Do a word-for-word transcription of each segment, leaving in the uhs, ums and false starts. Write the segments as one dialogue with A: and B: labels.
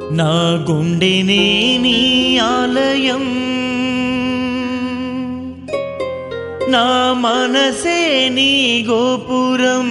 A: నా గుండెనే నీ ఆలయం, నా మనసే నీ గోపురం.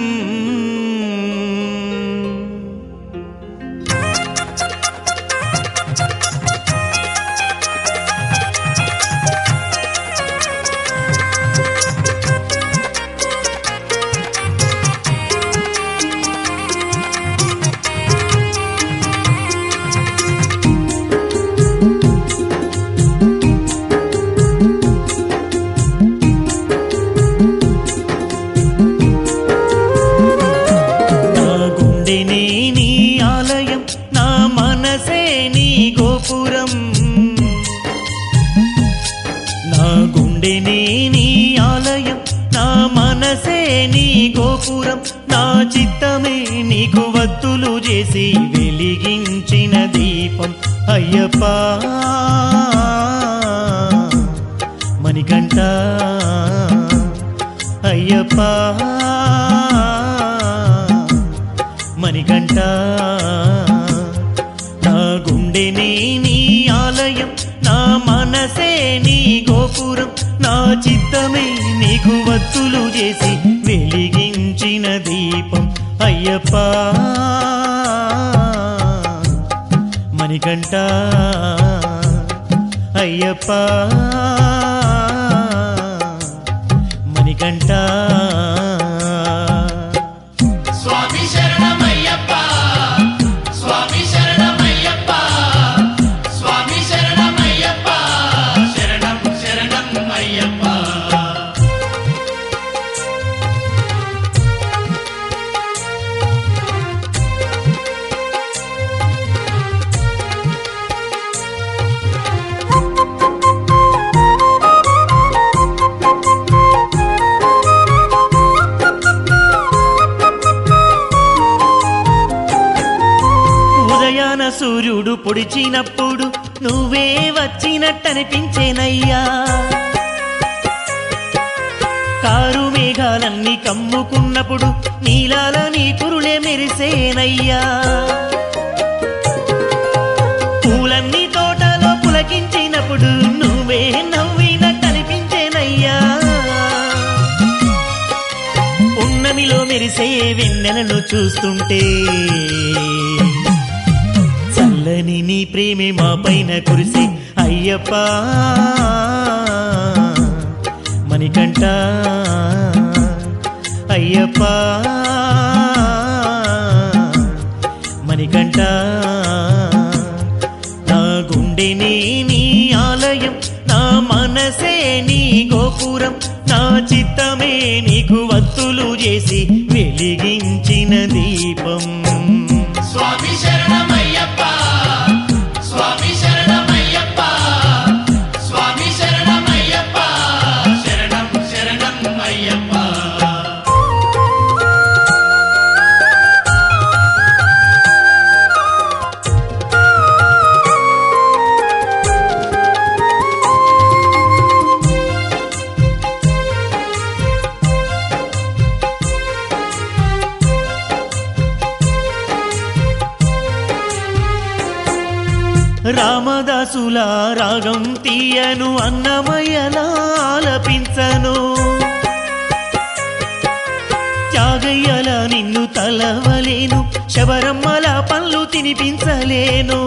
A: నా గుండెనే నీ ఆలయం, నా మనసే నీ గోపురం. నా చిత్తమే నీకు వత్తులు చేసి వెలిగించిన దీపం. అయ్యప్ప మణికంఠ, అయ్యప్ప మణికంఠ. నా గుండెనే నీ ఆలయం, నా మనసే నీ గోపురం. నా చిత్తమే నీకు వత్తులు చేసి వెలిగించిన దీపం. అయ్యప్ప మణికంఠ, అయ్యప్ప మణికంఠ.
B: స్వామి శరణమయ్యప్ప, స్వామి శరణమయ్యప్ప, స్వామి శరణమయ్యప్ప, శరణం శరణం అయ్యప్ప.
A: ఉదయాన సూర్యుడు పొడిచినప్పుడు నువ్వే వచ్చినట్టనిపించేనయ్యా. కారు మేఘాలన్నీ కమ్ముకున్నప్పుడు నీలాల నీ కురులే మెరిసేనయ్యా. పూలన్నీ తోటలో పులకించినప్పుడు నువ్వే నవ్వినట్టనిపించేనయ్యా. ఉన్నమిలో మెరిసే వెన్నెలను చూస్తుంటే చల్లని నీ ప్రేమే మా పైన కురిసి. అయ్యప్ప మణికంఠ, అయ్యప్ప మణికంఠ. నా గుండెనే నీ ఆలయం, నా మనసే నీ గోపురం. నా చిత్తమే నీకు వత్తులు చేసి వెలిగించిన దీపం.
B: స్వామి శరణమయ్యప్ప, స్వామి శరణమయ్యప్ప, స్వామి శరణమయ్యప్ప, శరణం శరణం అయ్యప్ప.
A: రామదాసుల రాగం తీయను, అన్నమయ్యలా ఆలపించను. త్యాగయ్యల నిన్ను తలవలేను, శబరమ్మల పళ్ళు తినిపించలేను.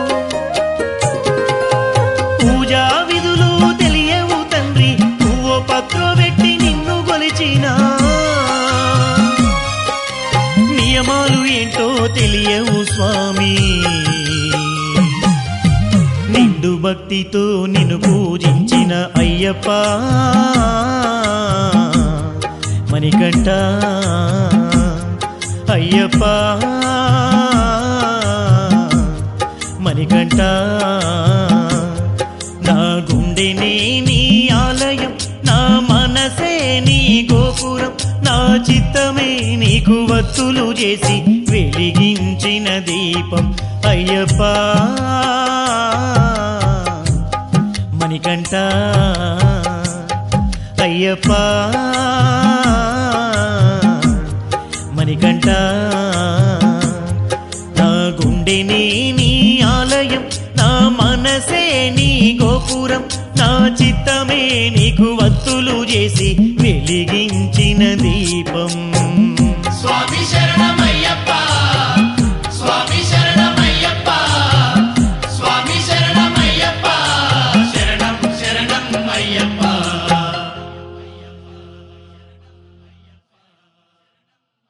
A: పూజా విధులు తెలియవు తండ్రి, నువ్వు పత్రో పెట్టి నిన్ను కొలిచినా. నియమాలు ఏంటో తెలియవు స్వామి, నిండు భక్తితో నిన్ను పూజించిన అయ్యప్ప మణికంఠ, అయ్యప్ప మణికంఠ. నా గుండెనే నీ ఆలయం, నా మనసే నీ గోపురం. నా చిత్తమే నీకు వత్తులు చేసి వెలిగించిన దీపం. అయ్యప్ప మణికంఠ, అయ్యప్ప మణికంఠ. నా గుండెనే నీ ఆలయం, మనసే నీ గోపురం నా చిత్తమే నీకు వత్తులు చేసి వెలిగించిన దీపం
B: స్వామి శరణమయ్యప్ప